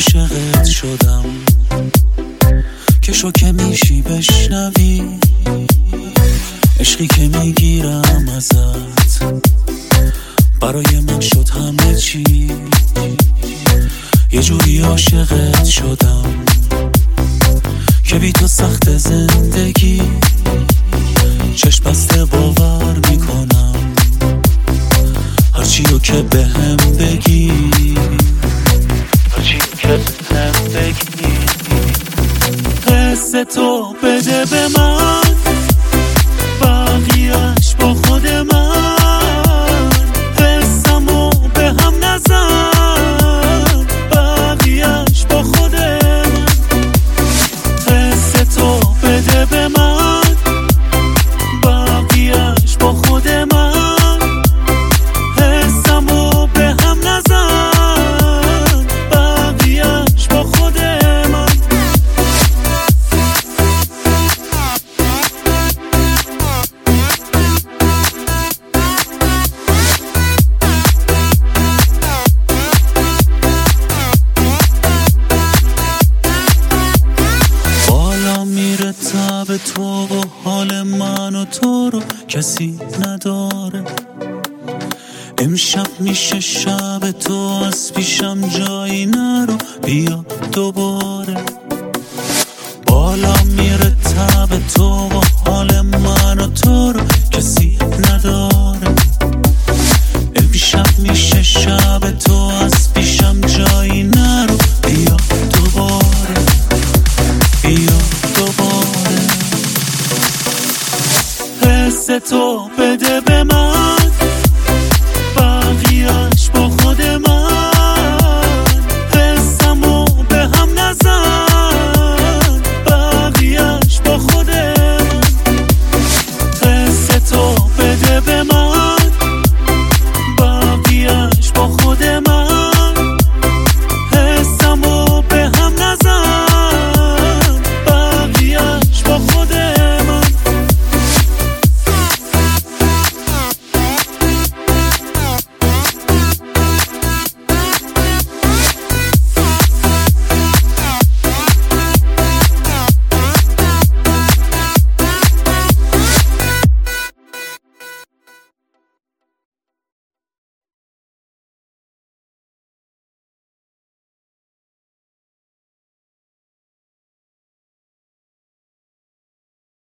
عاشقت شدم که شوکه میشی بشنوی عشقی که میگیرم ازت برای من شد همه چی. یه جوری عاشقت شدم که بی تو سخت زندگی، چشم بسته باور میکنم هرچی رو که بهم بگی، هرچی رو که بهم بگی. قصه تو بده به من، بقیه‌اش با خود من، قصه‌مو به هم نزن، بقیه‌اش با خود من. قصه تو بده به من، بقیه‌اش با خود من، قصه‌مو به هم نزن، بقیه‌اش با خود من. تب تو و حال من و تو رو کسی نداره. امشب میشه شب تو، از پیشم جایی نرو، بیا دوباره. بالا میره تب تو و حال من و تو رو کسی نداره. امشب میشه شب تو، از پیشم جایی نرو، بیا دوباره، بیا دوباره. قصه تو بده به من، بقیه‌اش با خود من، قصه‌مو به هم نزن، بقیه‌اش با خود من. قصه تو بده به من، بقیه‌اش با خود من.